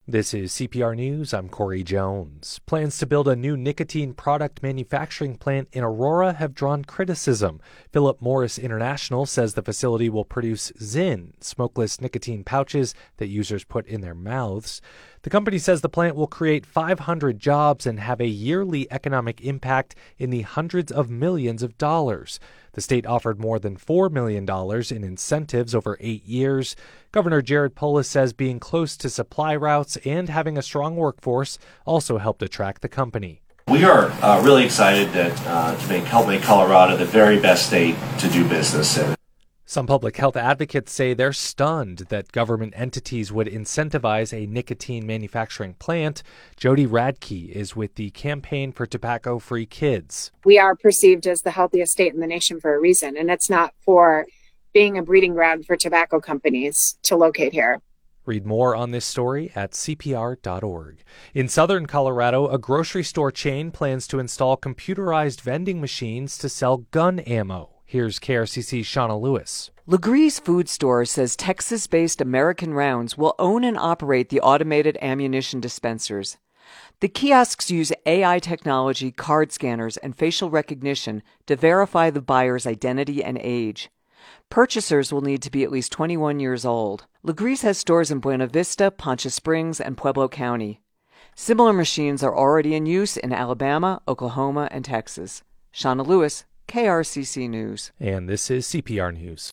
This is CPR News. I'm Corey Jones. Plans to build a new nicotine product manufacturing plant in Aurora have drawn criticism. Philip Morris International says the facility will produce Zyn, smokeless nicotine pouches that users put in their mouths. The company says the plant will create 500 jobs and have a yearly economic impact in the hundreds of millions of dollars. The state offered more than $4 million in incentives over 8 years. Governor Jared Polis says being close to supply routes and having a strong workforce also helped attract the company. We are really excited that to help make Colorado the very best state to do business in. Some public health advocates say they're stunned that government entities would incentivize a nicotine manufacturing plant. Jody Radke is with the Campaign for Tobacco-Free Kids. We are perceived as the healthiest state in the nation for a reason, and it's not for being a breeding ground for tobacco companies to locate here. Read more on this story at CPR.org. In southern Colorado, a grocery store chain plans to install computerized vending machines to sell gun ammo. Here's KRCC's Shauna Lewis. Legree's Food Store says Texas-based American Rounds will own and operate the automated ammunition dispensers. The kiosks use AI technology, card scanners, and facial recognition to verify the buyer's identity and age. Purchasers will need to be at least 21 years old. Legree's has stores in Buena Vista, Poncha Springs, and Pueblo County. Similar machines are already in use in Alabama, Oklahoma, and Texas. Shauna Lewis, KRCC News. And this is CPR News.